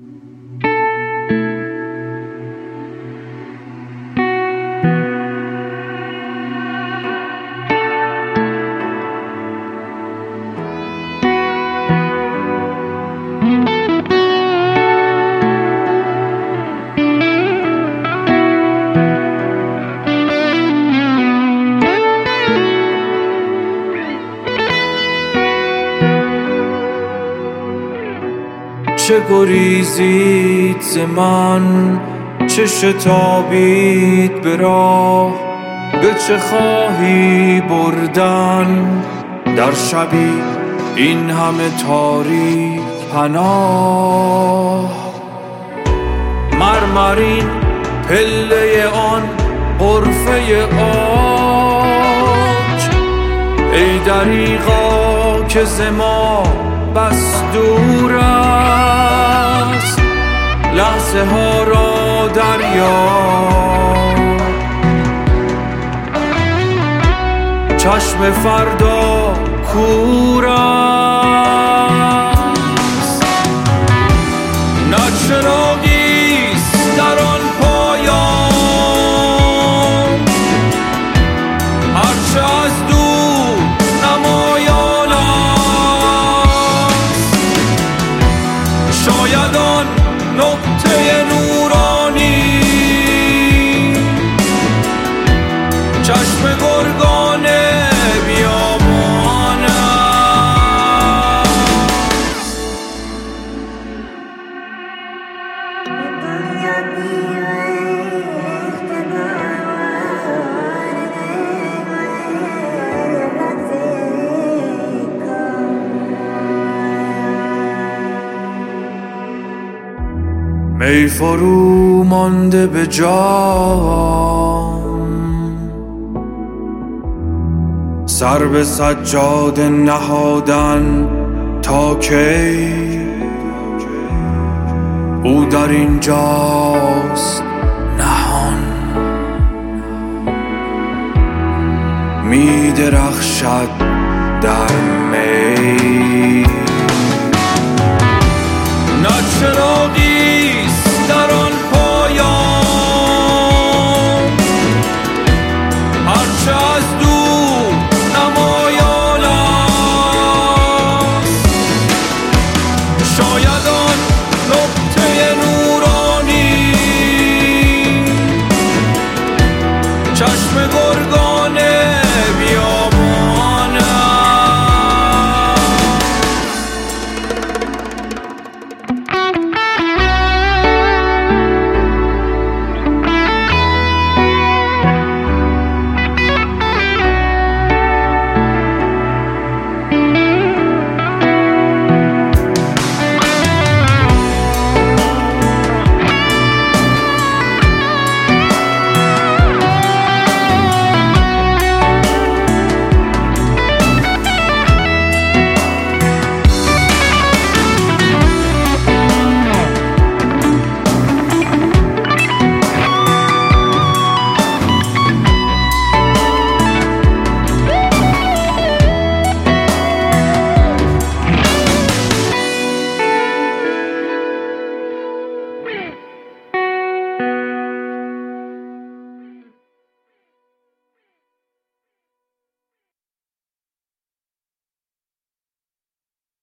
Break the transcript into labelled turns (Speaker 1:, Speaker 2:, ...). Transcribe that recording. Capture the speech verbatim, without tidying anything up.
Speaker 1: چه گریزید ز من، چه شتابید به راه، به چه خواهی بردن در شبی این همه تاریک پناه. مرمرین پله آن غرفه عاج، ای دریغا که ز ما بس دور است، لحظه ها را دریا چشم فردا کور است. نه چراغیست در آن پایان، هرچه از دور نمایان است. شاید آن نقطه نورانی چشم گرگان بیابان است. می فرو مانده به جام، سر به سجاده نهادن تا کی؟ او در اینجاست نهان، می درخشد در می. نه چراغیست در آن پایان، هرچه از دور نمایان است. شاید آن نقطه نور